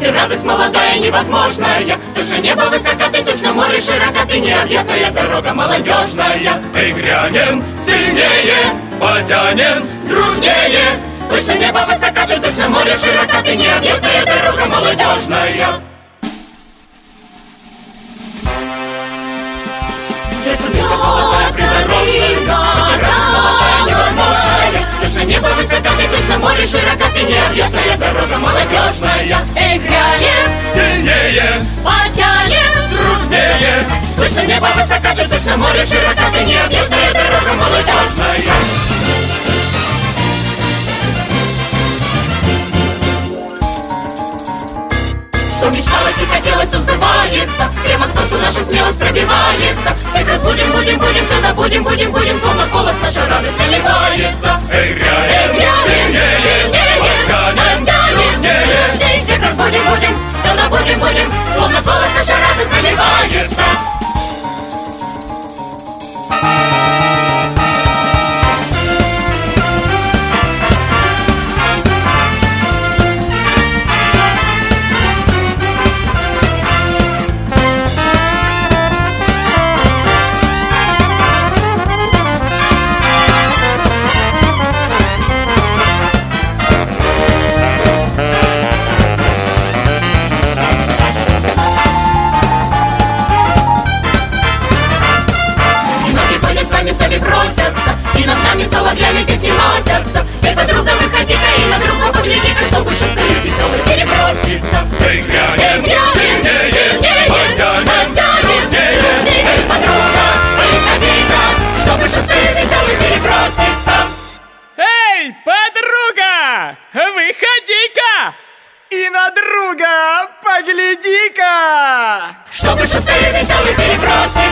Ты радость молодая, невозможная. Точно небо высоко, ты точно море широко, ты необъятная дорога молодежная. Эй, грянем сильнее, потянем дружнее. Точно небо высоко, ты точно море широко, ты необъятная дорога молодежная. Точно небо высоко, ты точно море широко, ты необъятная дорога молодежная. Эй, грянем сильнее, потянем дружнее. Точно небо высоко, ты точно море широко, ты необъятная дорога молодежная. Что мечталось и хотелось, то сбывается. Прямо к солнцу наша смелость пробивается. Всех разбудим, будем, все забудем, будем. Словно голос наша радость наливается. Эй, грянем сильнее, потянем дружнее. Всех разбудим, все забудем, словно голос наша радость наливается. Сами просятся, и над нами соловьями песни носятся. Эй, подруга, выходи-ка и на друга погляди-ка, чтобы шутка веселых перебросится. Эй, грянем сильнее, потянем дружнее. Эй, подруга, выходи-ка, чтобы шутка веселых перебросится. Эй, подруга, выходи-ка! И на друга погляди-ка! Чтобы шутка веселых перебросится.